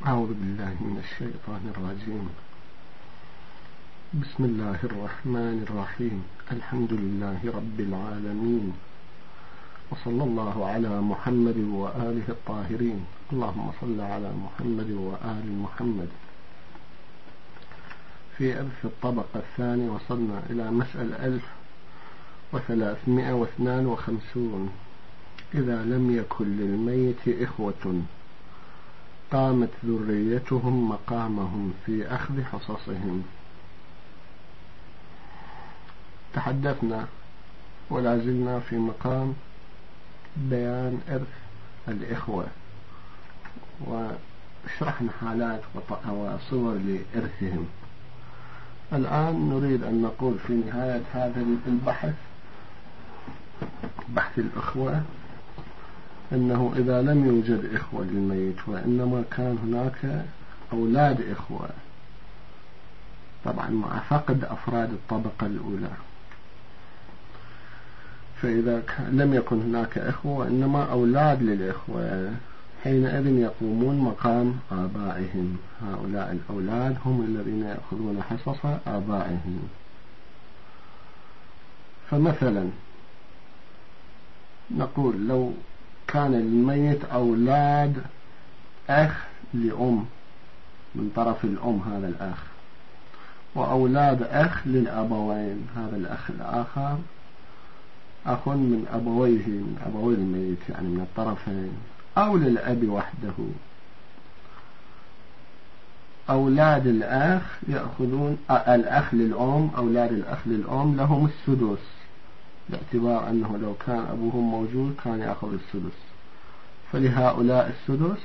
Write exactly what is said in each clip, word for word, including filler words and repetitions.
أعوذ بالله من الشيطان الرجيم. بسم الله الرحمن الرحيم. الحمد لله رب العالمين، وصلى الله على محمد وآله الطاهرين. اللهم صل على محمد وآل محمد. في ألف الطبقة الثانية وصلنا إلى مسألة ألف وثلاثمائة واثنان وخمسون. إذا لم يكن للميت إخوة قامت ذريتهم مقامهم في أخذ حصصهم. تحدثنا ولا زلنا في مقام بيان إرث الإخوة، وشرحنا حالات وصور لإرثهم. الآن نريد أن نقول في نهاية هذا البحث، بحث الأخوة، أنه إذا لم يوجد إخوة للميت وإنما كان هناك أولاد إخوة، طبعا مع فقد أفراد الطبقة الأولى، فإذا لم يكن هناك إخوة وإنما أولاد للإخوة، حينئذ يقومون مقام آبائهم. هؤلاء الأولاد هم الذين يأخذون حصص آبائهم. فمثلا نقول لو كان للميت أولاد أخ لأم من طرف الأم، هذا الأخ، وأولاد أخ للأبوين، هذا الأخ الآخر أخ من أبويه، من أبوي الميت يعني من الطرفين، أو للأب وحده. أولاد الأخ يأخذون الأخ للأم، أولاد الأخ للأم لهم السدس، باعتبار أنه لو كان أبوهم موجود كان يأخذ السدس، فلهؤلاء السدس.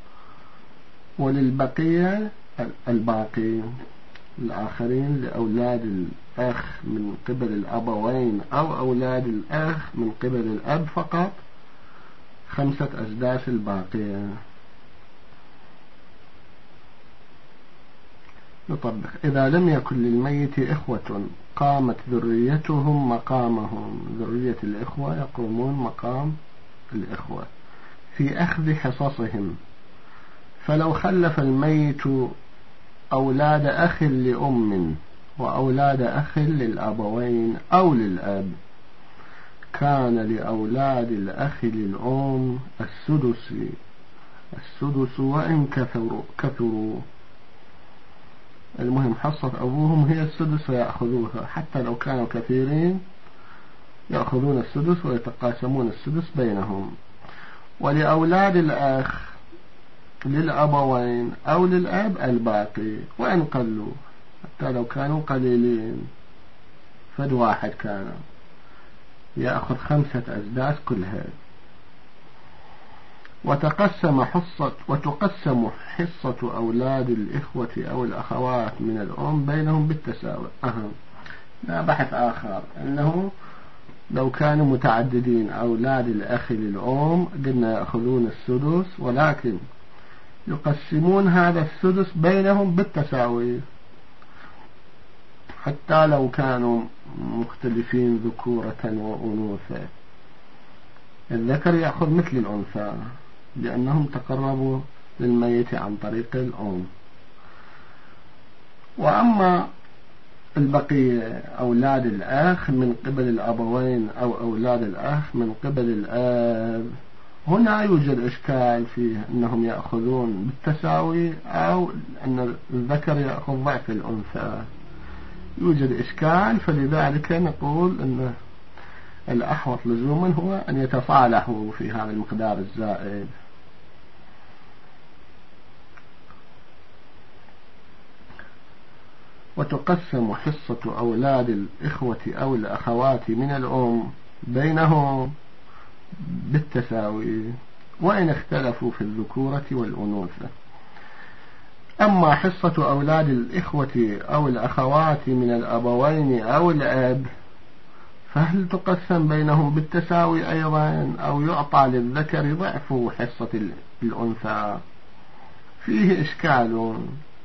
وللبقية الباقي الآخرين لأولاد الأخ من قبل الأبوين أو أولاد الأخ من قبل الأب فقط خمسة أسداس الباقية. نطبق: إذا لم يكن للميت إخوة قامت ذريتهم مقامهم. ذرية الإخوة يقومون مقام الإخوة في أخذ حصصهم. فلو خلف الميت أولاد أخ لأم وأولاد أخ للأبوين أو للأب، كان لأولاد الأخ للأم السدس السدس وإن كثروا كثروا المهم حصة أبوهم هي السدس ويأخذوها، حتى لو كانوا كثيرين يأخذون السدس ويتقاسمون السدس بينهم. ولأولاد الأخ للأبوين أو للأب الباقي وإن قلوا، حتى لو كانوا قليلين، فد واحد كان يأخذ خمسة أسداس كلها. وتقسم حصة وتقسم حصة أولاد الإخوة أو الأخوات من الأم بينهم بالتساوي. أهم لا بحث آخر، أنه لو كانوا متعددين أولاد الأخ للأم قلنا يأخذون السدس، ولكن يقسمون هذا السدس بينهم بالتساوي، حتى لو كانوا مختلفين ذكورة وأنوثة. الذكر يأخذ مثل الأنثى لأنهم تقربوا للميت عن طريق الأم. وأما البقية أولاد الأخ من قبل الأبوين أو أولاد الأخ من قبل الأب، هنا يوجد إشكال فيه أنهم يأخذون بالتساوي أو أن الذكر يأخذ ضعف الأنثى، يوجد إشكال. فلذلك نقول أن الأحوط لزوما هو أن يتصالحوا في هذا المقدار الزائد. وتقسم حصة أولاد الإخوة أو الأخوات من الأم بينهم بالتساوي وإن اختلفوا في الذكورة والأنوثة. أما حصة أولاد الإخوة أو الأخوات من الأبوين أو الأب، فهل تقسم بينهم بالتساوي أيضا أو يعطى للذكر ضعف حصة الأنثى؟ فيه إشكال.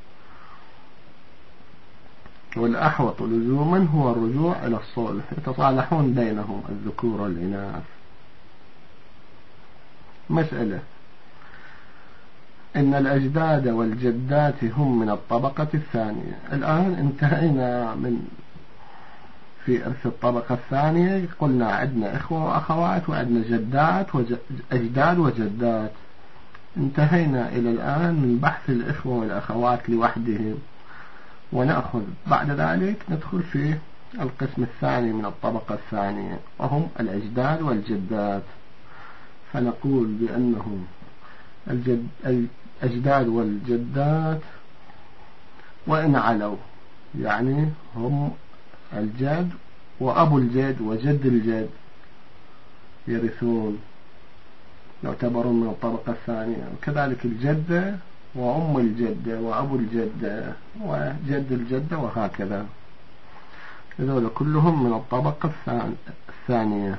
والأحوط لزوما هو الرجوع إلى الصلح، يتصالحون بينهم الذكور والإناث. مسألة: إن الأجداد والجدات هم من الطبقة الثانية. الآن انتهينا من في إرث الطبقة الثانية، قلنا عندنا إخوة وأخوات وعندنا جدات وأجداد وجدات. انتهينا إلى الآن من بحث الإخوة والأخوات لوحدهم، ونأخذ بعد ذلك ندخل في القسم الثاني من الطبقة الثانية وهم الأجداد والجدات. فنقول بأنهم الجد الأجداد والجدات وإن علوا، يعني هم الجد وأبو الجد وجد الجد يرثون، يعتبرون من الطبقة الثانية. وكذلك الجدة وأم الجدة وأبو الجدة وجد الجدة وهكذا، هذول كلهم من الطبقة الثانية.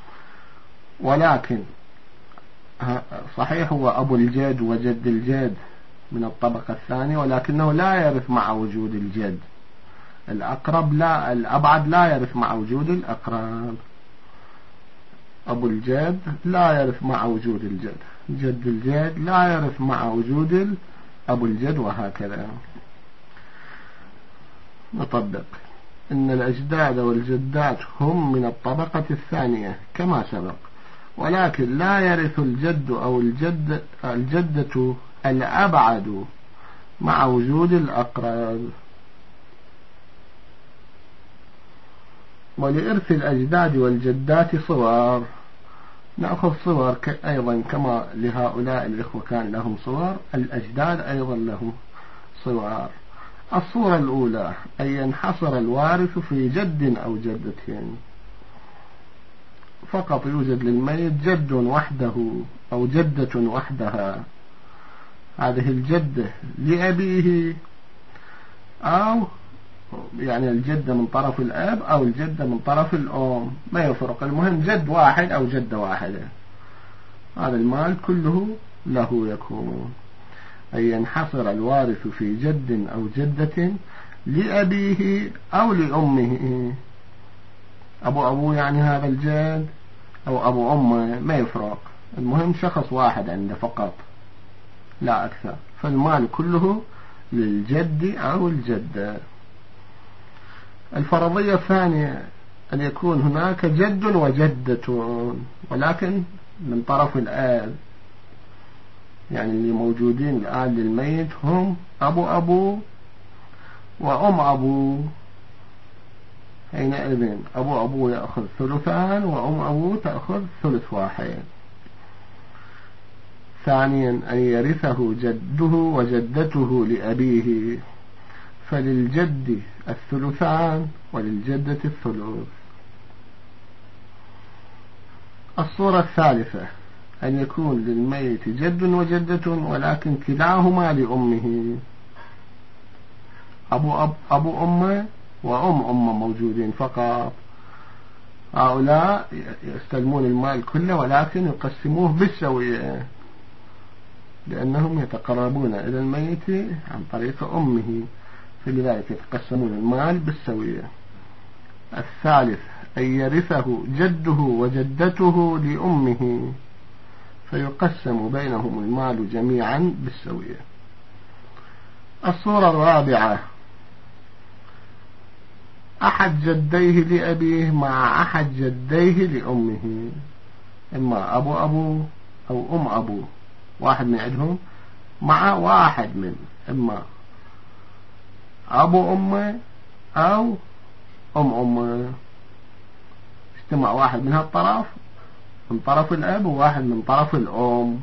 ولكن صحيح هو أبو الجد وجد الجد من الطبقة الثانية، ولكنه لا يرث مع وجود الجد. الأقرب لا الأبعد لا يرث مع وجود الأقرب. أبو الجد لا يرث مع وجود الجد، جد الجد لا يرث مع وجود أبو الجد، وهكذا. نطبق إن الأجداد والجدات هم من الطبقة الثانية كما سبق، ولكن لا يرث الجد أو الجد الجدة الأبعد مع وجود الأقرب. ولإرث الأجداد والجدات صور، نأخذ صور أيضا كما لهؤلاء الإخوة كان لهم صور، الأجداد أيضا لهم صور. الصورة الأولى أن ينحصر الوارث في جد أو جدتين فقط، يوجد للميت جد وحده أو جدة وحدها، هذه الجدة لأبيه أو يعني الجدة من طرف الأب أو الجدة من طرف الأم، ما يفرق، المهم جد واحد أو جدة واحدة، هذا المال كله له يكون. أن ينحصر الوارث في جد أو جدة لأبيه أو لأمه، أبو أبوه يعني هذا الجد أو أبو أمه ما يفرق، المهم شخص واحد عنده فقط لا أكثر، فالمال كله للجد أو الجدة. الفرضية الثانية أن يكون هناك جد وجدة ولكن من طرف الآب، يعني اللي موجودين الآن للميت هم أبو أبو وأم أبو، حينئذ أبو أبو يأخذ ثلثان وأم أبو تأخذ ثلث واحد. ثانيا أن يرثه جده وجدته لأبيه، فللجد الثلثان وللجدة الثلث. الصورة الثالثة أن يكون للميت جد وجدة ولكن كلاهما لأمه، أبو أب أبو أمه وأم أمه موجودين فقط، هؤلاء يستلمون المال كله ولكن يقسموه بالسوية لأنهم يتقربون إلى الميت عن طريق أمه، فلذلك يتقسمون المال بالسوية. الثالث أن يرثه جده وجدته لأمه، فيقسم بينهم المال جميعا بالسوية. الصورة الرابعة أحد جديه لأبيه مع أحد جديه لأمه، إما أبو أبو أو أم أبو، واحد من عندهم مع واحد من إما أبو أمه أو أم أمه، اجتمع واحد من هالطرف من طرف الأب وواحد من طرف الأم.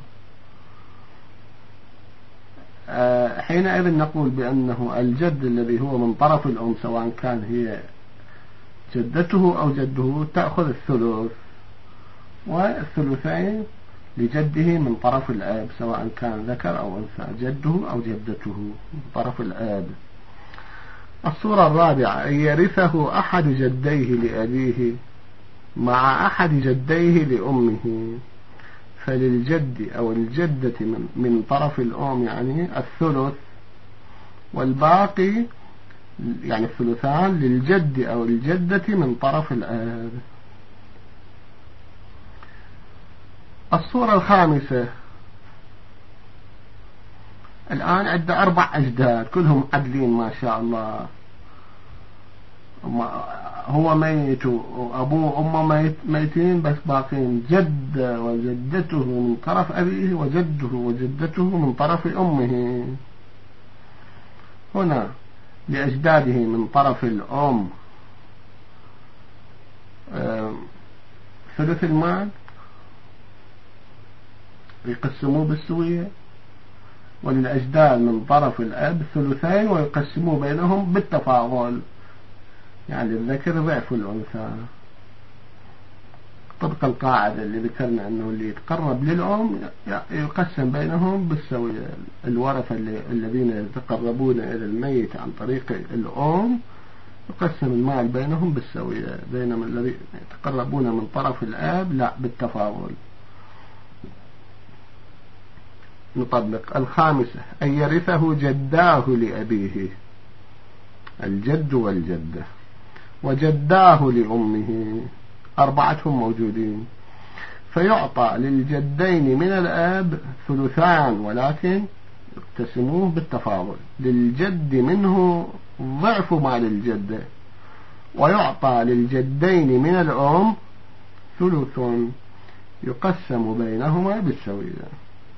أه حينئذ نقول بأنه الجد الذي هو من طرف الأم سواء كان هي جدته أو جده تأخذ الثلث، والثلثين لجده من طرف الأب سواء كان ذكر أو أنثى، جده أو جدته من طرف الأب. الصورة الرابعة أن يرثه أحد جديه لأبيه مع أحد جديه لأمه، فللجد أو الجدة من, من طرف الأم يعني الثلث، والباقي يعني الثلثان للجد أو الجدة من طرف الأب. الصورة الخامسة الآن عنده أربع أجداد كلهم عدلين ما شاء الله، هو ميت وأبوه وأمه ميت ميتين، بس باقين جد وجدته من طرف أبيه وجده وجدته من طرف أمه. هنا لأجداده من طرف الأم ثلث المال يقسموه بالسوية، وللأجداد من طرف الأب ثلثين ويقسموه بينهم بالتفاضل، يعني الذكر ضعف الأنثى، طبق القاعدة اللي ذكرنا أنه اللي يتقرب للأم يقسم بينهم بالسوية. الورثة الذين يتقربون إلى الميت عن طريق الأم يقسم المال بينهم بالسوية، بينما الذين يتقربون من طرف الآب لا بالتفاضل. نطبق الخامسة أن يرثه جداه لأبيه، الجد والجدة، وجداه لأمه، أربعتهم موجودين، فيعطى للجدين من الآب ثلثان ولكن يقتسموه بالتفاضل، للجد منه ضعف ما للجدة، ويعطى للجدين من الأم ثلث يقسم بينهما بالسوية.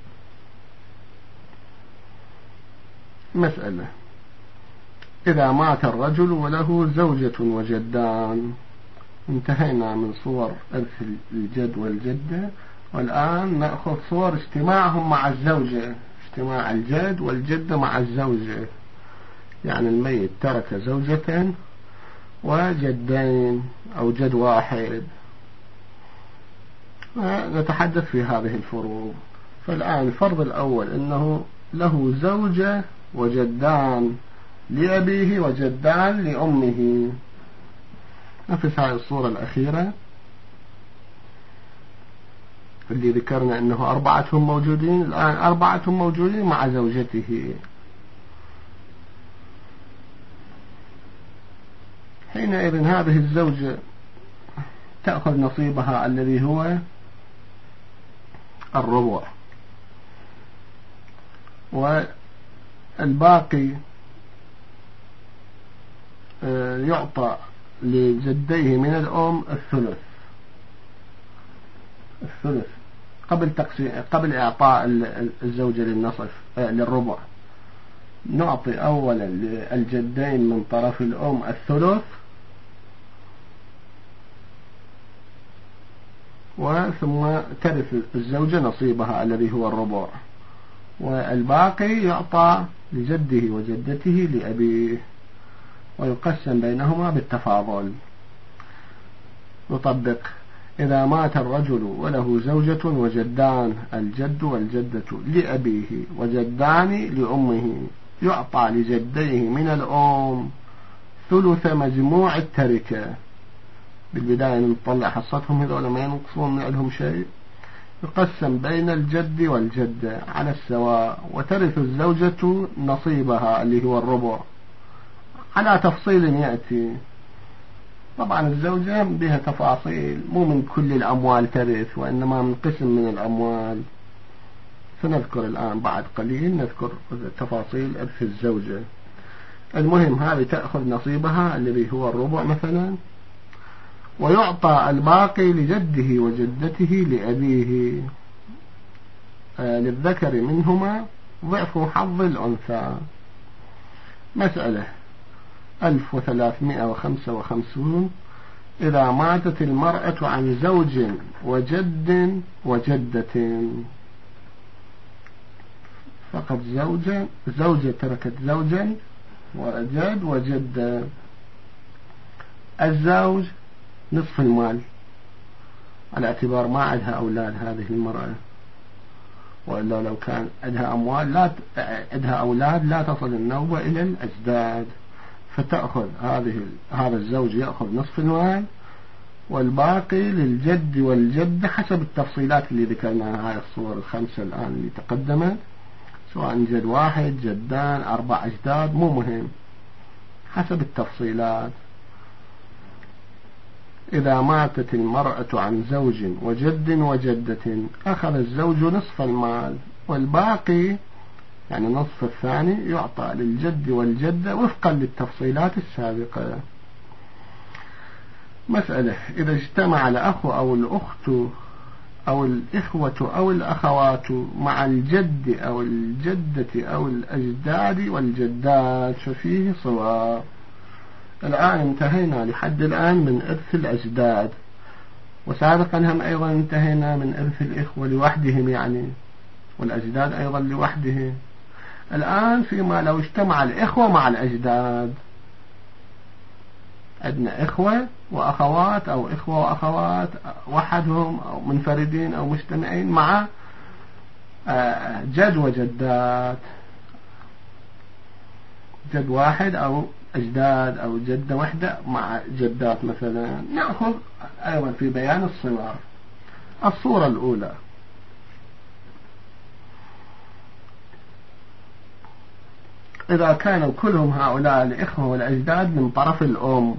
مسألة: إذا مات الرجل وله زوجة وجدان، انتهينا من صور إرث الجد والجدة، والآن نأخذ صور اجتماعهم مع الزوجة، اجتماع الجد والجدة مع الزوجة، يعني الميت ترك زوجة وجدين أو جد واحد، نتحدث في هذه الفروض. فالآن الفرض الأول أنه له زوجة وجدان لأبيه وجدان لأمه، نفس هذه الصورة الأخيرة اللي ذكرنا أنه أربعتهم موجودين، الآن أربعتهم موجودين مع زوجته. حينئذ هذه الزوجة تأخذ نصيبها الذي هو الربع، والباقي يعطى لجديه من الأم الثلث، الثلث قبل تقسيم قبل إعطاء الزوجة للنصف للربع، نعطي أولا للجدين من طرف الأم الثلث، وثم ترث الزوجة نصيبها الذي هو الربع، والباقي يعطى لجده وجدته لأبيه ويقسم بينهما بالتفاضل. نطبق: إذا مات الرجل وله زوجة وجدان، الجد والجدة لأبيه وجدان لأمه، يعطى لجديه من الأم ثلث مجموع التركة. بالبداية نطلع حصتهم هذول ما ينقصون من عندهم شيء، يقسم بين الجد والجدة على السواء، وترث الزوجة نصيبها اللي هو الربع على تفصيل يأتي. طبعا الزوجة بها تفاصيل، مو من كل الأموال ترث وإنما من قسم من الأموال، سنذكر الآن بعد قليل نذكر تفاصيل إرث الزوجة. المهم هذه تأخذ نصيبها الذي هو الربع مثلا، ويعطى الباقي لجده وجدته لأبيه، آه للذكر منهما ضعف حظ الأنثى. مسألة ألف وثلاثمائة وخمسة وخمسون: إذا ماتت المرأة عن زوج وجد وجدة، فقط زوجة زوجة تركت زوجا وجد وجدة، الزوج نصف المال على اعتبار ما عندها أولاد هذه المرأة، وإلا لو كان عندها أموال لا عندها أولاد لا تصل النوبة إلى الأجداد، فتأخذ هذه هذا الزوج يأخذ نصف المال، والباقي للجد والجد حسب التفصيلات اللي ذكرناها، هاي الصور الخمسة الآن اللي تقدمت، سواء جد واحد جدان أربع أجداد مو مهم، حسب التفصيلات. إذا ماتت المرأة عن زوج وجد وجدة، أخذ الزوج نصف المال، والباقي يعني نصف الثاني يعطى للجد والجدة وفقا للتفصيلات السابقة. مسألة: إذا اجتمع الأخ أو الأخت أو الإخوة أو الأخوات مع الجد أو الجدة أو الأجداد والجدات ففيه صور. الآن انتهينا لحد الآن من إرث الأجداد، وسابقا هم أيضا انتهينا من إرث الإخوة لوحدهم يعني، والأجداد أيضا لوحدهم. الآن فيما لو اجتمع الإخوة مع الأجداد، عندنا إخوة وأخوات أو إخوة وأخوات وحدهم أو منفردين أو مجتمعين مع جد وجدات، جد واحد أو أجداد أو جدة واحدة مع جدات مثلا. نأخذ أيضا في بيان الصور. الصورة الأولى: إذا كانوا كلهم هؤلاء الإخوة والأجداد من طرف الأم،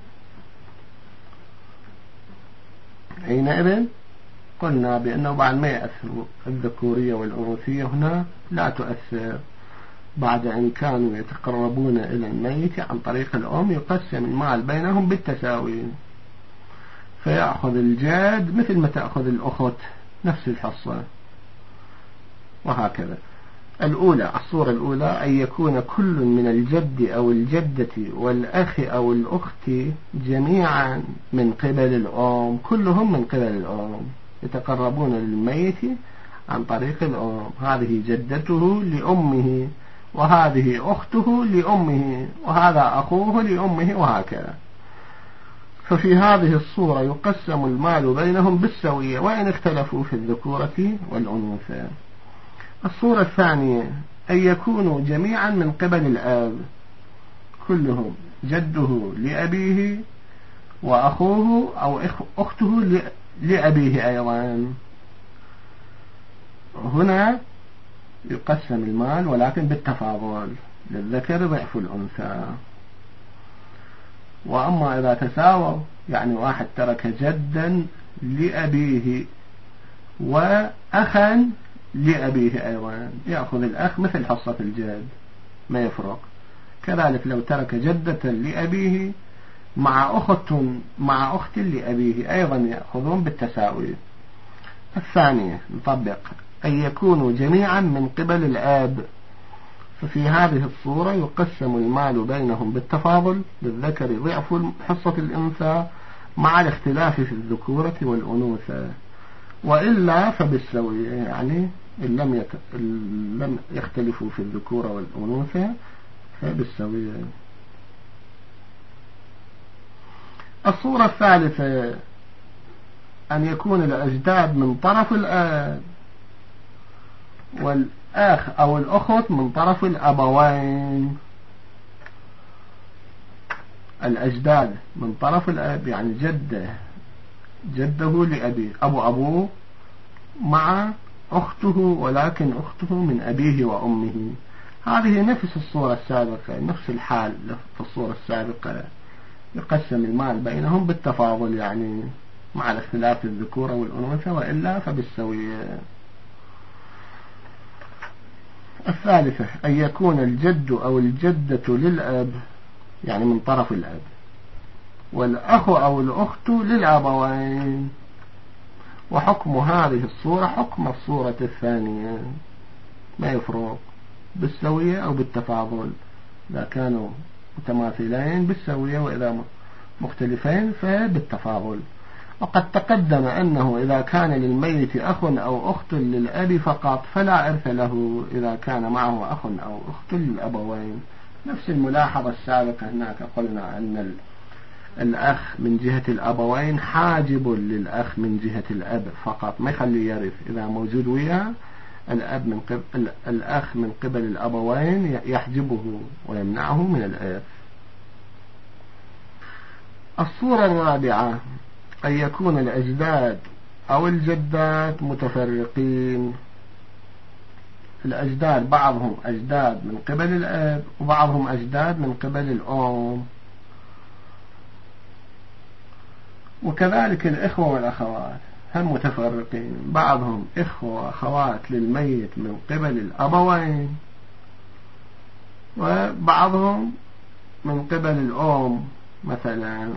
حينئذ قلنا بأنه بعد ما يأثر الذكورية والأنوثية هنا لا تؤثر، بعد أن كانوا يتقربون إلى الميت عن طريق الأم يقسم المال بينهم بالتساوي، فيأخذ الجاد مثل ما تأخذ الأخت نفس الحصة وهكذا. الأولى، الصورة الأولى: أن يكون كل من الجد أو الجدة والأخ أو الأخت جميعا من قبل الأم، كلهم من قبل الأم يتقربون للميت عن طريق الأم، هذه جدته لأمه وهذه أخته لأمه وهذا أخوه لأمه وهكذا. ففي هذه الصورة يقسم المال بينهم بالسوية وإن اختلفوا في الذكورة والأنوثة. الصورة الثانية: أن يكونوا جميعا من قبل الآب، كلهم جده لأبيه وأخوه أو أخته لأبيه أيضا. هنا يقسم المال ولكن بالتفاضل، للذكر ضعف الأنثى. وأما إذا تساووا، يعني واحد ترك جدا لأبيه وأخا لأبيه أيضا، يأخذ الأخ مثل حصة الجد ما يفرق. كذلك لو ترك جدة لأبيه مع أخت مع أخت لأبيه أيضا يأخذون بالتساوي. الثانية نطبق: أن يكونوا جميعا من قبل الآب، ففي هذه الصورة يقسم المال بينهم بالتفاضل، للذكر ضعف حصة الأنثى مع الاختلاف في الذكورة والأنوثة، وإلا فبالسوية، يعني إن لم, يك... إن لم يختلفوا في الذكورة والأنوثة فبالسوية. الصورة الثالثة: أن يكون الأجداد من طرف الآب والأخ أو الأخت من طرف الأبوين. الأجداد من طرف الأب يعني جده جده لأبيه، أبو أبوه مع أخته، ولكن أخته من أبيه وأمه. هذه نفس الصورة السابقة، نفس الحال في الصورة السابقة، يقسم المال بينهم بالتفاضل يعني مع الاختلاف في الذكورة والأنوثة، وإلا فبالسوية. الثالثة: أن يكون الجد أو الجدة للأب، يعني من طرف الأب، والأخ أو الأخت للأبوين. وحكم هذه الصورة حكم الصورة الثانية، ما يفرق، بالسوية أو بالتفاضل، إذا كانوا متماثلين بالسوية وإذا مختلفين فبالتفاضل. وقد تقدم أنه إذا كان للميت أخ أو أخت للأب فقط فلا إرث له إذا كان معه أخ أو أخت للأبوين. نفس الملاحظة السابقة، هناك قلنا أن الأخ من جهة الأبوين حاجب للأخ من جهة الأب فقط، ما يخلي يرث إذا موجود وياه الأب من قبل الأخ من قبل الأبوين، يحجبه ويمنعه من الإرث. الصورة الرابعة: أن يكون الأجداد أو الجدات متفرقين. الأجداد بعضهم أجداد من قبل الأب وبعضهم أجداد من قبل الأم، وكذلك الإخوة والأخوات هم متفرقين، بعضهم إخوة وأخوات للميت من قبل الأبوين وبعضهم من قبل الأم مثلا.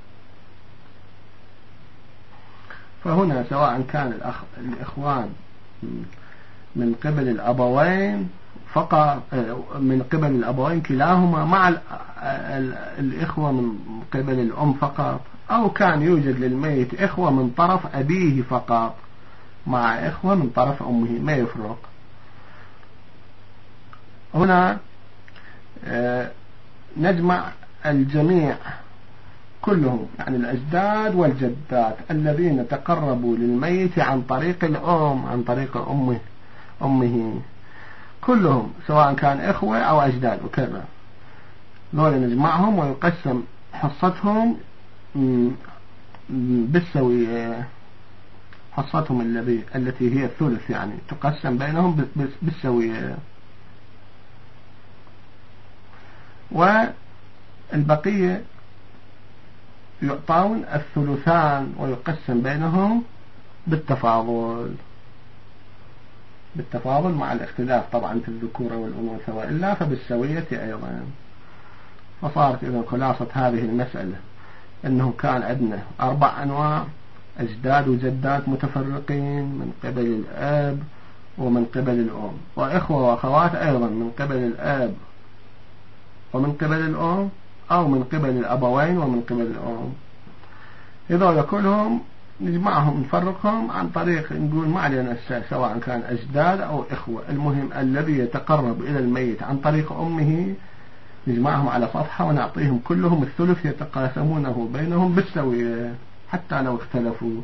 فهنا سواء كان الأخ... الإخوان من قبل الأبوين فقط، من قبل الأبوين كلاهما مع الإخوة من قبل الأم فقط، أو كان يوجد للميت إخوة من طرف أبيه فقط مع إخوة من طرف أمه، ما يفرق. هنا نجمع الجميع كلهم، يعني الأجداد والجدات الذين تقربوا للميت عن طريق الأم عن طريق أمه أمه كلهم سواء كان إخوة أو أجداد وكذا، دول نجمعهم ويقسم حصتهم بالسوية، حصتهم الذي التي هي الثلث يعني تقسم بينهم بالسوية، والبقية يعطون الثلثان ويقسم بينهم بالتفاضل بالتفاضل مع الاختلاف طبعا في الذكورة والأنوثة، وإلا فبالسوية أيضا. فصارت إذن خلاصة هذه المسألة أنه كان عندنا أربع أنواع: أجداد وجدات متفرقين من قبل الآب ومن قبل الأم، وإخوة وأخوات أيضا من قبل الآب ومن قبل الأم، أو من قبل الأبوين ومن قبل الأم. إذا كلهم نجمعهم نفرقهم عن طريق نقول ما علينا سواء كان أجداد أو إخوة، المهم الذي يتقرب إلى الميت عن طريق أمه نجمعهم على صفحة ونعطيهم كلهم الثلث يتقاسمونه بينهم بالسوية حتى لو اختلفوا،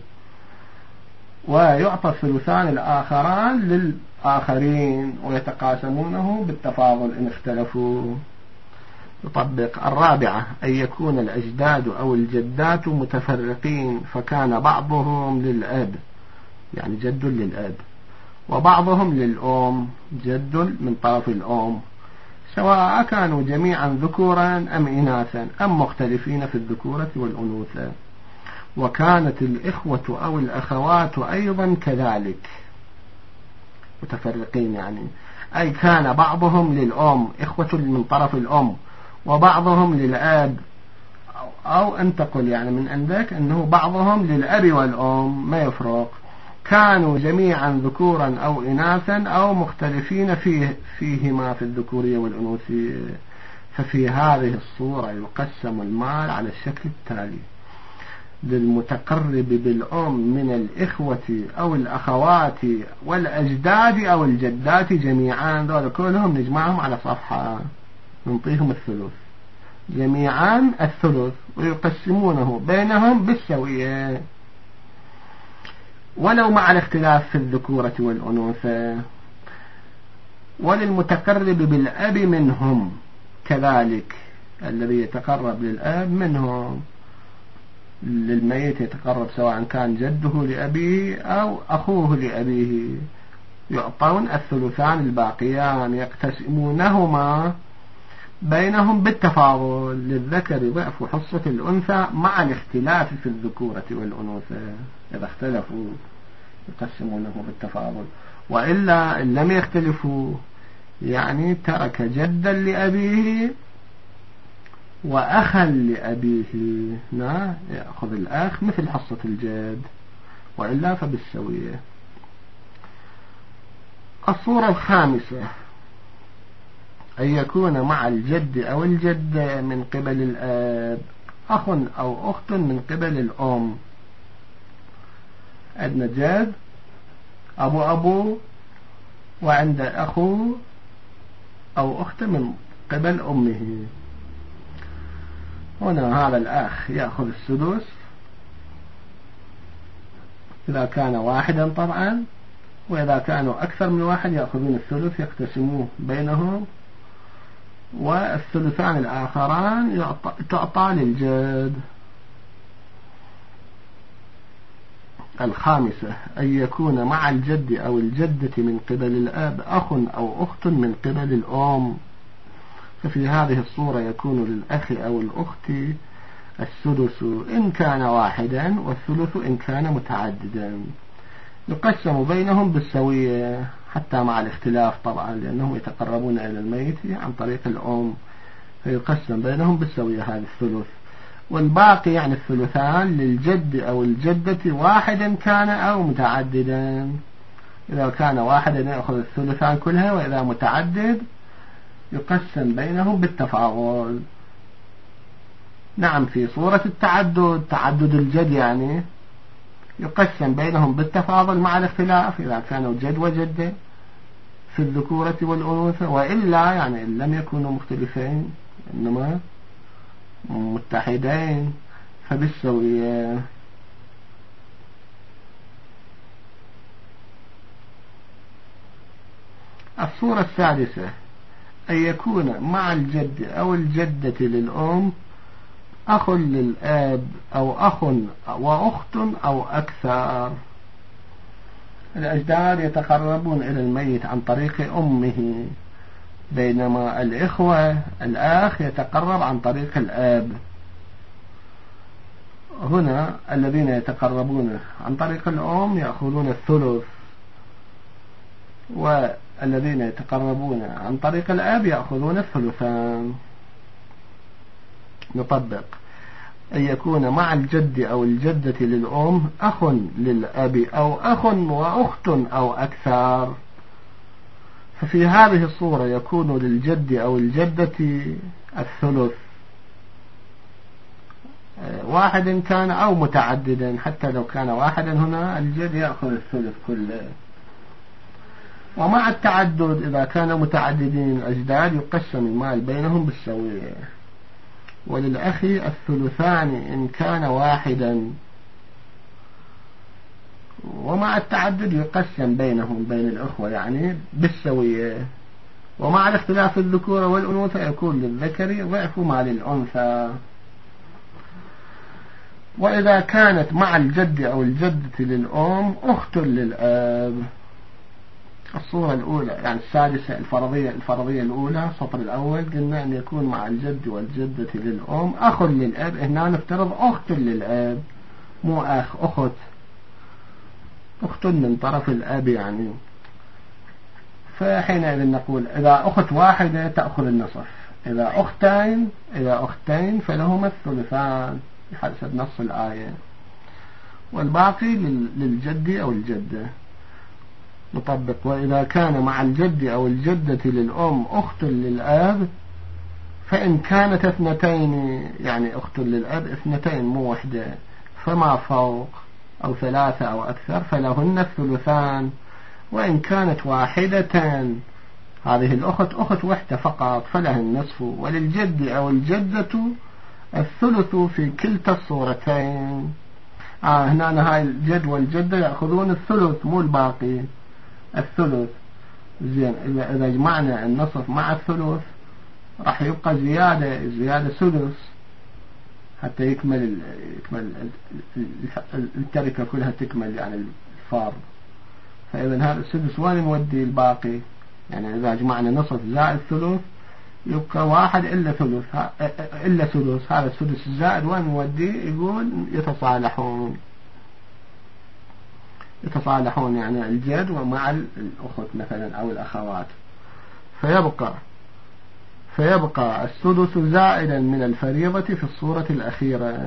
ويعطى الثلثان الآخران للآخرين ويتقاسمونه بالتفاضل إن اختلفوا. يطبق الرابعة أن يكون الأجداد أو الجدات متفرقين، فكان بعضهم للأب يعني جد للأب، وبعضهم للأم جد من طرف الأم، سواء كانوا جميعا ذكورا أم إناثا أم مختلفين في الذكورة والأنوثة. وكانت الإخوة أو الأخوات أيضا كذلك متفرقين، يعني أي كان بعضهم للأم إخوة من طرف الأم وبعضهم للأب، أو أن تقول يعني من عندك أنه بعضهم للأب والأم ما يفرق، كانوا جميعا ذكورا أو إناثا أو مختلفين فيه فيهما في الذكورية والأنوثية. ففي هذه الصورة يقسم المال على الشكل التالي: للمتقرب بالأم من الإخوة أو الأخوات والأجداد أو الجدات جميعا، دول كلهم نجمعهم على صفحة نعطيهم الثلث جميعا الثلث ويقسمونه بينهم بالسوية ولو مع الاختلاف في الذكورة والأنوثة. وللمتقرب بالأب منهم كذلك، الذي يتقرب للأب منهم للميت يتقرب سواء كان جده لأبيه أو أخوه لأبيه، يعطون الثلثان الباقيان يقتسمونهما بينهم بالتفاضل، للذكر ضعف حصة الأنثى مع الاختلاف في الذكورة والأنوثة. إذا اختلفوا يقسمونه بالتفاضل، وإلا إن لم يختلفوا يعني ترك جدا لأبيه وأخا لأبيه لا يأخذ الأخ مثل حصة الجد، وإلا فبالسوية. الصورة الخامسة أن يكون مع الجد أو الجدة من قبل الآب أخ أو أخت من قبل الأم. عندنا جد أبو أبو وعند أخو أو أخت من قبل أمه. هنا هذا الأخ يأخذ السدس إذا كان واحدا طبعا، وإذا كانوا أكثر من واحد يأخذون الثلث يقتسموه بينهم، والثلثان الآخران تعطى للجد. الخامسة أن يكون مع الجد أو الجدة من قبل الأب أخ أو أخت من قبل الأم. ففي هذه الصورة يكون للأخ أو الأخت السدس إن كان واحدا والثلث إن كان متعددا، يقسم بينهم بالسوية حتى مع الاختلاف طبعا، لأنهم يتقربون إلى الميت عن طريق الأم، فيقسم بينهم بالسوية هذا الثلث. والباقي يعني الثلثان للجد أو الجدة واحدا كان أو متعددا. إذا كان واحدا يأخذ الثلثان كلها، وإذا متعدد يقسم بينهم بالتفاضل. نعم، في صورة التعدد، تعدد الجد يعني يقسم بينهم بالتفاضل مع الاختلاف إذا كانوا جد وجدة في الذكورة والأنوثة، وإلا يعني إن لم يكونوا مختلفين إنما متحدين فبالسوية. الصورة السادسة أن يكون مع الجد أو الجدة للأم أخ للآب أو أخ وأخت أو أكثر. الأجداد يتقربون إلى الميت عن طريق أمه، بينما الإخوة الأخ يتقرب عن طريق الآب. هنا الذين يتقربون عن طريق الأم يأخذون الثلث، والذين يتقربون عن طريق الآب يأخذون الثلثان. نطبق: أن يكون مع الجد أو الجدة للأم أخ للأب أو أخ وأخت أو أكثر. ففي هذه الصورة يكون للجد أو الجدة الثلث، واحد كان أو متعددا. حتى لو كان واحدا هنا الجد يأخذ الثلث كله. ومع التعدد إذا كانوا متعددين الأجداد يقسم المال بينهم بالسوية. وللأخ الثلثان إن كان واحدا، ومع التعدد يقسم بينهم بين الأخوة يعني بالسوية. ومع الاختلاف الذكورة والأنوثة يكون للذكر ضعف ما للأنثى. وإذا كانت مع الجد أو الجدة للأم أخت للأب. الصورة الأولى يعني السادسة الفرضية الفرضية الأولى السطر الأول قلنا أن يكون مع الجد والجدة للأم أخ للأب. هنا نفترض أخت للأب، مو أخ، أخت، أخت من طرف الأب يعني. فحينئذ نقول إذا أخت واحدة تأخذ النصف، إذا أختين إذا أختين فلهما الثلثان حسب نص الآية، والباقي للجد أو الجدة. نطبق: وإذا كان مع الجد أو الجدة للأم أخت للأب، فإن كانت اثنتين يعني أخت للأب اثنتين مو وحدة فما فوق أو ثلاثة أو أكثر فلهن الثلثان. وإن كانت واحدة هذه الأخت أخت وحدة فقط فلها النصف. وللجد أو الجدة الثلث في كلتا الصورتين. آه هنا هاي الجد والجدة يأخذون الثلث مو الباقي، الثلث. زين، إذا إذا جمعنا النصف مع الثلث راح يبقى زيادة زيادة سدس حتى يكمل يكمل التركة كلها تكمل يعني الفار. فإذا هذا السدس وين نودي الباقي؟ يعني إذا جمعنا نصف زائد ثلث يبقى واحد إلا ثلث إلا سدس. هذا السدس الزائد وين نوديه؟ يقول يتصالحون يتصالحون يعني الجد ومع الأخت مثلا أو الأخوات. فيبقى فيبقى السدس زائدا من الفريضة في الصورة الأخيرة،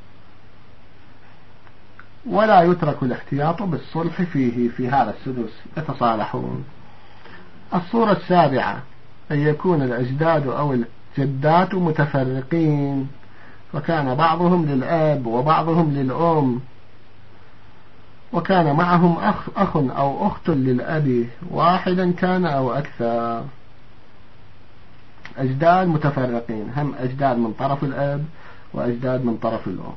ولا يترك الاحتياط بالصلح فيه في هذا السدس يتصالحون. الصورة السابعة أن يكون الأجداد أو الجدات متفرقين، فكان بعضهم للآب وبعضهم للأم، وكان معهم أخ, أخ أو أخت للأب واحدا كان أو أكثر. أجداد متفرقين، هم أجداد من طرف الأب وأجداد من طرف الأم،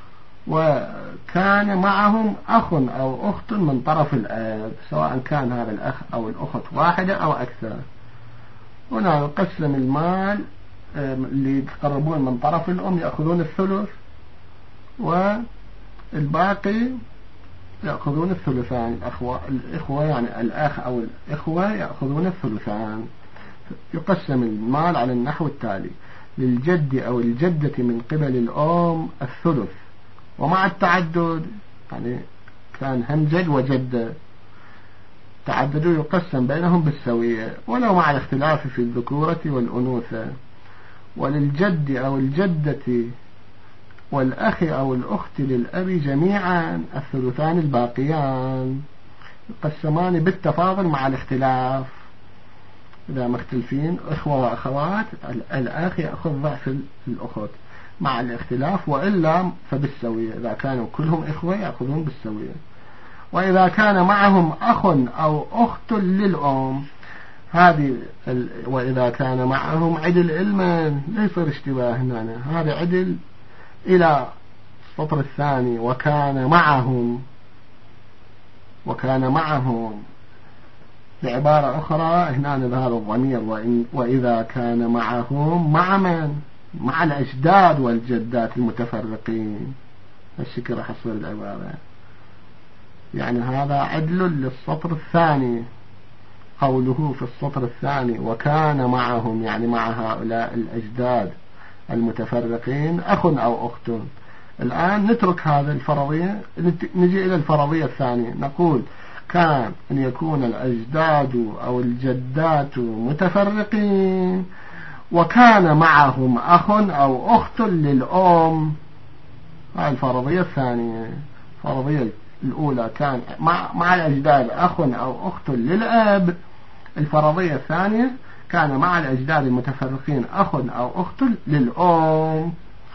وكان معهم أخ أو أخت من طرف الأب سواء كان هذا الأخ أو الأخت واحدة أو أكثر. هنا يقسم المال اللي يتقربون من طرف الأم يأخذون الثلث، والباقي يأخذون الثلثان. الأخوة, الإخوة يعني الأخ أو الإخوة يأخذون الثلثان. يقسم المال على النحو التالي: للجد أو الجدة من قبل الأم الثلث، ومع التعدد يعني كان هم جد وجدة تعددوا يقسم بينهم بالسوية ولو مع الاختلاف في الذكورة والأنوثة. وللجد أو الجدة والأخ أو الأخت للأب جميعا الثلثان الباقيان يقسمان بالتفاضل مع الاختلاف. إذا مختلفين إخوة وأخوات الأخ يأخذ ضعف الأخت مع الاختلاف، وإلا فبالسوية. إذا كانوا كلهم إخوة يأخذون بالسوية. وإذا كان معهم أخ أو أخت للأم هذه ال... وإذا كان معهم عدل علما لا يصير اشتباه هنا، هذا عدل إلى السطر الثاني. وكان معهم وكان معهم بعبارة أخرى هنا هذا الضمير وإن... وإذا كان معهم مع من؟ مع الأجداد والجدات المتفرقين. الشكل راح يصير العبارة، يعني هذا عدل للسطر الثاني. قوله في السطر الثاني وكان معهم يعني مع هؤلاء الأجداد المتفرقين أخ أو أخت. الآن نترك هذا الفرضية، نجي إلى الفرضية الثانية. نقول كان أن يكون الأجداد أو الجدات متفرقين وكان معهم أخ أو أخت للأم. هذه الفرضية الثانية. الفرضية الأولى كان مع, مع الأجداد أخ أو أخت للأب. الفرضية الثانية كان مع الأجداد المتفرقين أخ أو أخت للأم.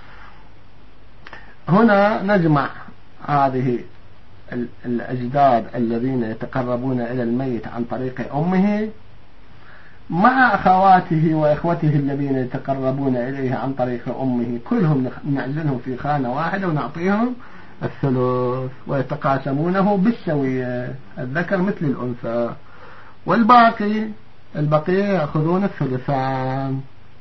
هنا نجمع هذه الأجداد الذين يتقربون إلى الميت عن طريق أمه مع أخواته وإخوته الذين يتقربون إليه عن طريق أمه، كلهم نعزلهم في خانة واحدة ونعطيهم الثلث ويتقاسمونه بالسوية، الذكر مثل الأنثى. والباقي البقية يأخذون الثلثان.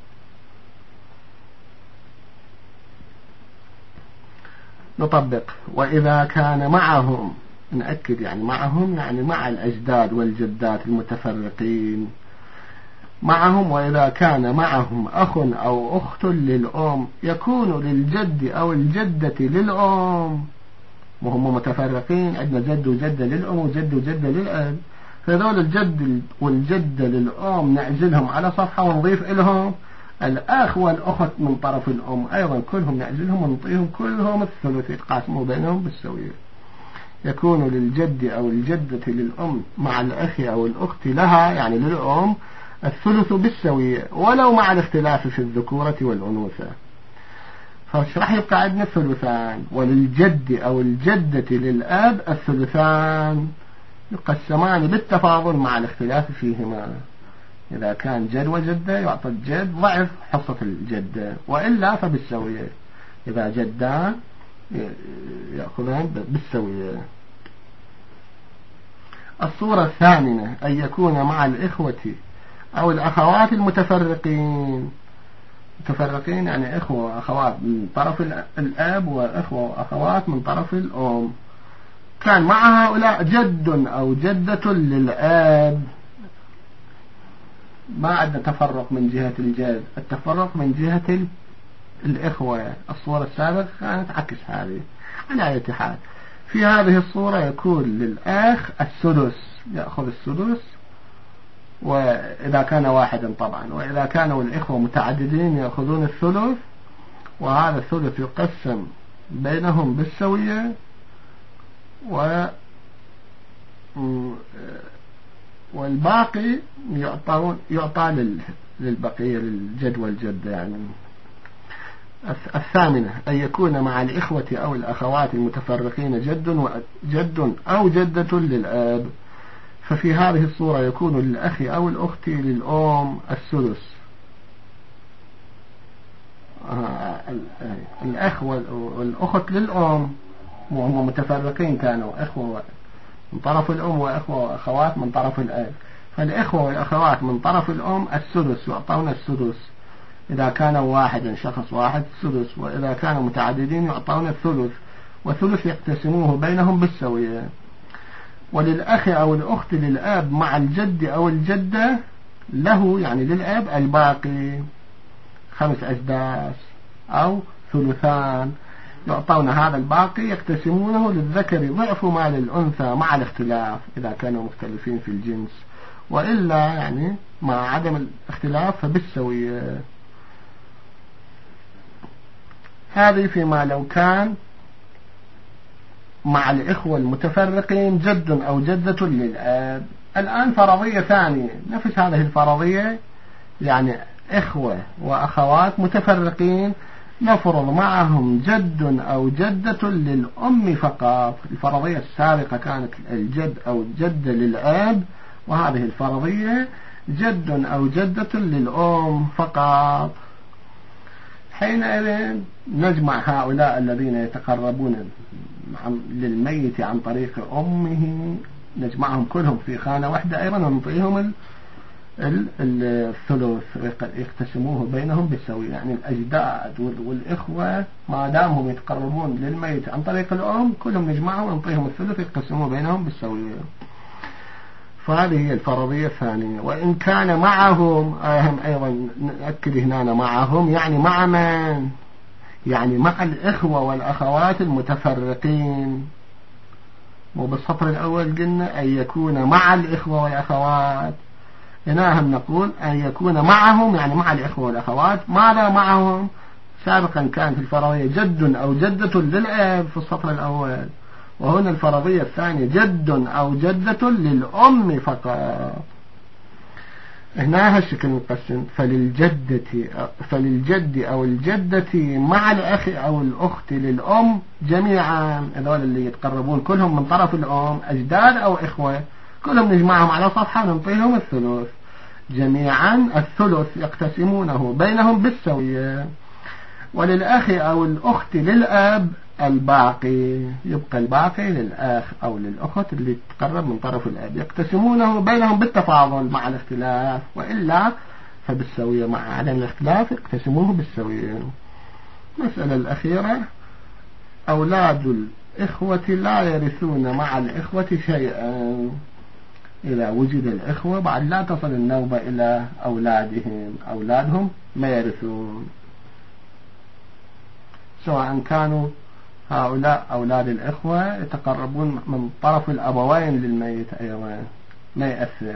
نطبق. وإذا كان معهم، نأكد يعني معهم يعني مع الأجداد والجدات المتفرقين معهم. وإذا كان معهم أخ أو أخت للأم يكون للجد أو الجدة للأم، وهم متفرقين، عندنا جد وجدة للأم وجد وجدة للأب. فذول الجد والجدة للأم نعزلهم على صفحة ونضيف إلهم الأخ والأخت من طرف الأم أيضا كلهم نعزلهم ونعطيهم كلهم الثلث يتقاسموا بينهم بالسوية. يكون للجد أو الجدة للأم مع الأخ أو الأخت لها يعني للأم الثلث بالسوية ولو مع الاختلاف في الذكورة والأنوثة. فراح يبقى عندنا الثلثان. وللجد أو الجدة للأب الثلثان يقسمان بالتفاضل مع الاختلاف فيهما. إذا كان جد وجدة يعطى الجد ضعف حصة الجدة، وإلا فبالسوية. إذا جدان يأخذان بالسوية. الصورة الثامنة أن يكون مع الإخوة أو الأخوات المتفرقين. متفرقين يعني إخوة وأخوات من طرف الأب وإخوة وأخوات من طرف الأم. كان مع هؤلاء جد أو جدة للأب. ما عندنا تفرق من جهة الجد، التفرق من جهة الإخوة. الصورة السابقة كانت عكس هذه. على أي حال في هذه الصورة يكون للأخ السدس، يأخذ السدس، وإذا كان واحدا طبعا. وإذا كانوا الإخوة متعددين يأخذون الثلث، وهذا الثلث يقسم بينهم بالسوية، و والباقي يعطون يعطى للبقية للجد والجدة. يعني الثامنة أن يكون مع الإخوة أو الأخوات المتفرقين جد وجد أو جدة للأب. ففي هذه الصورة يكون للأخ أو الأخت للأم السدس. الأخ والأخت للأم وهم متفرقين، كانوا إخوة من طرف الأم وإخوة وأخوات من طرف الأب. فالإخوة والأخوات من طرف الأم السدس يعطون السدس. إذا كانوا واحدا شخص واحد السدس، وإذا كانوا متعددين يعطون الثلث، والثلث يقتسموه بينهم بالسوية. وللأخ أو الأخت للأب مع الجد أو الجدة له يعني للأب الباقي خمس أسداس أو ثلثان. يعطون هذا الباقي يقتسمونه للذكر ضعف ما للأنثى مع الاختلاف إذا كانوا مختلفين في الجنس، وإلا يعني مع عدم الاختلاف فبالسوية. هذه فيما لو كان مع الإخوة المتفرقين جد أو جدة للآب. الآن فرضية ثانية نفس هذه الفرضية، يعني إخوة وأخوات متفرقين نفرض معهم جد أو جدة للأم فقط. الفرضية السابقة كانت الجد أو جدة للآب، وهذه الفرضية جد أو جدة للأم فقط. حينئذ نجمع هؤلاء الذين يتقربون للميت عن طريق أمه، نجمعهم كلهم في خانة واحدة أيضا، ونعطيهم الثلث يقتسموه بينهم بالسوية. يعني الأجداد والإخوة ما دامهم يتقربون للميت عن طريق الأم كلهم نجمعهم ونعطيهم الثلث يقتسموه بينهم بالسوية. فهذه هي الفرضية الثانية. وإن كان معهم أهم أيضا نأكد هنا معهم، يعني مع من؟ يعني مع الإخوة والأخوات المتفرقين. وبالسطر الأول قلنا أن يكون مع الإخوة والأخوات، هنا هم نقول أن يكون معهم يعني مع الإخوة والأخوات. ماذا معهم؟ سابقا كانت الفرضية جد أو جدة للأب في السطر الأول، وهنا الفرضية الثانية جد أو جدة للأم فقط. هنا هالشكل نقسم، فللجدة فللجد أو الجدة مع الأخ أو الأخت للأم جميعا، هذول اللي يتقربون كلهم من طرف الأم أجداد أو إخوة كلهم نجمعهم على صفحة ونعطيهم الثلث جميعا. الثلث يقتسمونه بينهم بالسوية. وللأخ أو الأخت للأب الباقي، يبقى الباقي للأخ أو للأخت اللي تقرب من طرف الأب، يقتسمونه بينهم بالتفاضل مع الاختلاف، وإلا فبالسوية. مع عدم الاختلاف يقتسموه بالسوية. المسألة الأخيرة، أولاد الإخوة لا يرثون مع الإخوة شيئا. إذا وجد الإخوة بعد لا تصل النوبة إلى أولادهم، أولادهم ما يرثون، سواء كانوا هؤلاء أولاد الإخوة يتقربون من طرف الأبوين للميت أيضا ما يأثر.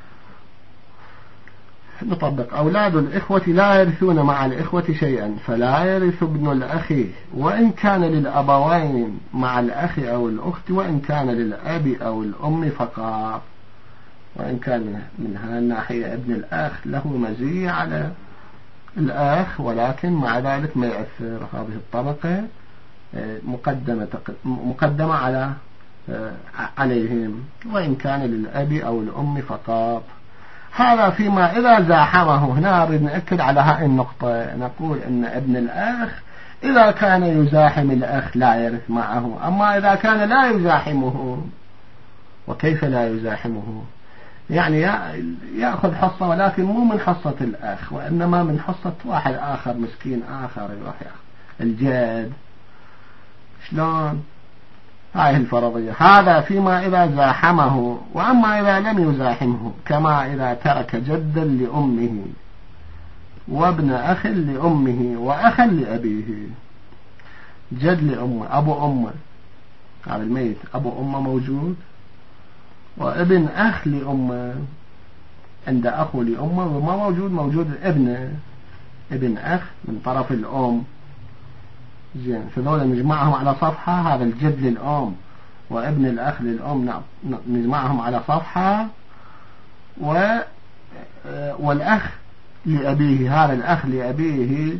نطبق أولاد الإخوة لا يرثون مع الإخوة شيئا، فلا يرث ابن الأخ وإن كان للأبوين مع الأخ أو الأخت، وإن كان للأب أو الأم فقط. وإن كان من هذه الناحية ابن الأخ له مزية على الأخ، ولكن مع ذلك ما يأثر. هذه الطبقة مقدمة مقدمة على عليهم، وإن كان للأب أو الأم فقط. هذا فيما إذا زاحمه. هنا نريد نأكد على هذه النقطة، نقول إن ابن الأخ إذا كان يزاحم الأخ لا يرث معه. أما إذا كان لا يزاحمه، وكيف لا يزاحمه؟ يعني يأخذ حصة ولكن مو من حصة الأخ، وإنما من حصة واحد آخر مسكين آخر يروح يأخذ الجد. شلون؟ هاي الفرضية. هذا فيما إذا زاحمه. وأما إذا لم يزاحمه، كما إذا ترك جدا لأمه وابن أخ لأمه وأخا لأبيه. جد لأمه أبو أمه، هذا الميت أبو أمه موجود، وابن أخ لأمه عند أخو لأمه وما موجود، موجود ابنه ابن أخ من طرف الأم. زين، فذولا نجمعهم على صفحة. هذا الجد للأم وابن الأخ للأم نجمعهم على صفحة، و والأخ لأبيه، هذا الأخ لأبيه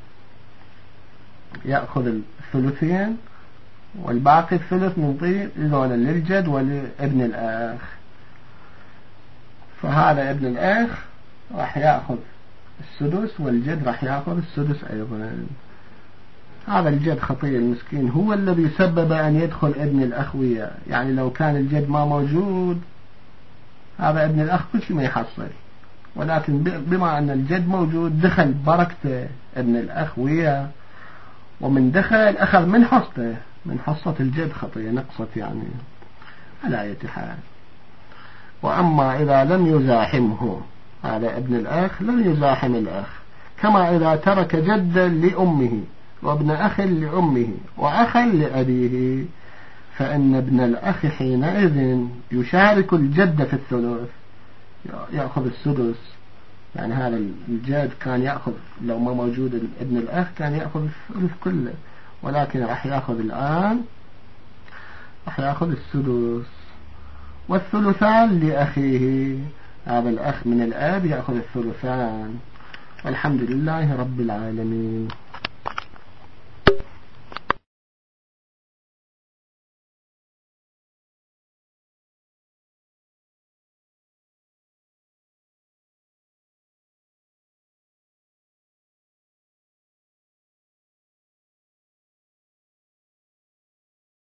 يأخذ الثلثين، والباقي الثلث نعطيه ذولا للجد ولابن الأخ. فهذا ابن الأخ راح يأخذ السدس، والجد راح يأخذ السدس أيضا. هذا الجد خطير المسكين هو الذي سبب أن يدخل ابن الأخوية. يعني لو كان الجد ما موجود هذا ابن الأخ كل شيء ما يحصل، ولكن بما أن الجد موجود دخل بركته ابن الأخوية، ومن دخل أخذ من حصته من حصة الجد خطية نقصت يعني على أي حال. وأما إذا لم يزاحمه، هذا ابن الأخ لم يزاحم الأخ، كما إذا ترك جدا لأمه وابن أخ لأمه وأخا لأبيه، فإن ابن الأخ حينئذ يشارك الجد في الثلث، يأخذ السدس. يعني هذا الجد كان يأخذ، لو ما موجود ابن الأخ كان يأخذ الثلث كله، ولكن راح يأخذ الآن راح يأخذ السدس. والثلثان لأخيه، هذا الأخ من الأب يأخذ الثلثان. والحمد لله رب العالمين.